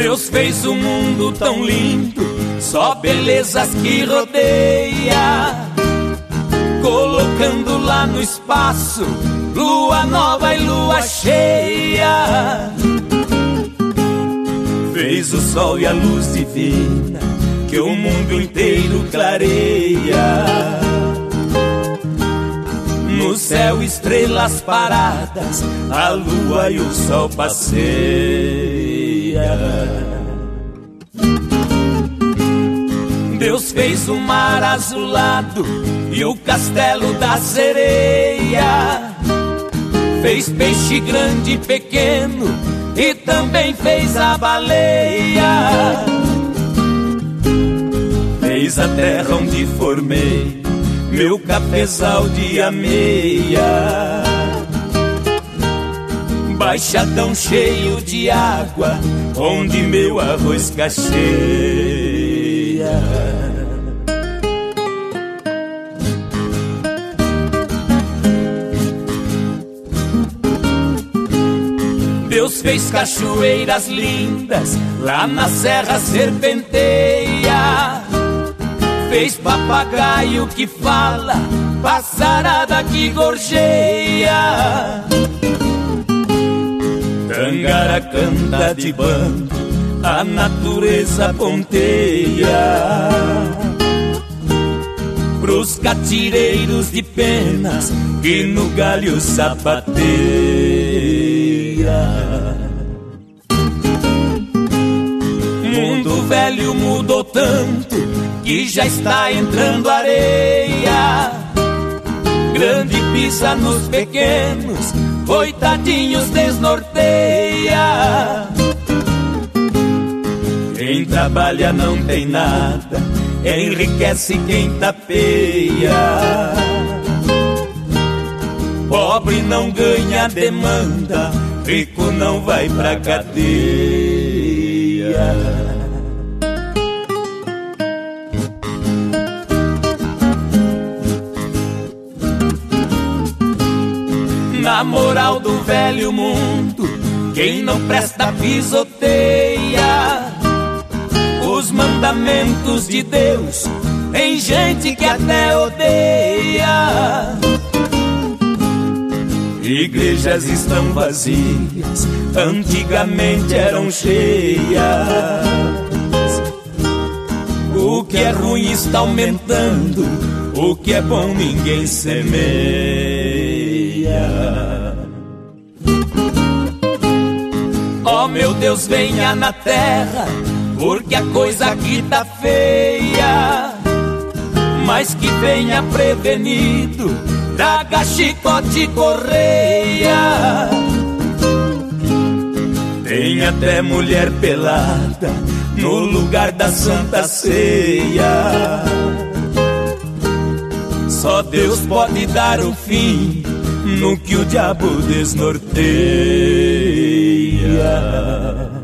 Deus fez o mundo tão lindo, só belezas que rodeia, colocando lá no espaço lua nova e lua cheia. Fez o sol e a luz divina que o mundo inteiro clareia. No céu estrelas paradas, a lua e o sol passeia. Deus fez o mar azulado e o castelo da sereia. Fez peixe grande e pequeno e também fez a baleia. Fez a terra onde formei meu cafezal de ameia, baixadão cheio de água onde meu arroz cacheia. Deus fez cachoeiras lindas lá na Serra Serpenteia. Fez papagaio que fala, passarada que gorjeia. Tangara canta de bando, a natureza ponteia. Pros catireiros de penas que no galho sapateia. Mundo velho mudou tanto que já está entrando areia. Grande pisa nos pequenos, coitadinhos desnorteia. Quem trabalha não tem nada, enriquece quem tapeia. Pobre não ganha demanda, rico não vai pra cadeia. Na moral do velho mundo, quem não presta pisoteia os mandamentos de Deus. Tem gente que até odeia. Igrejas estão vazias, antigamente eram cheias. O que é ruim está aumentando, o que é bom ninguém semeia. Oh meu Deus, venha na terra, porque a coisa aqui tá feia. Mas que venha prevenido, traga chicote e correia. Tem até mulher pelada no lugar da Santa Ceia. Só Deus pode dar o fim no que o diabo desnorteia.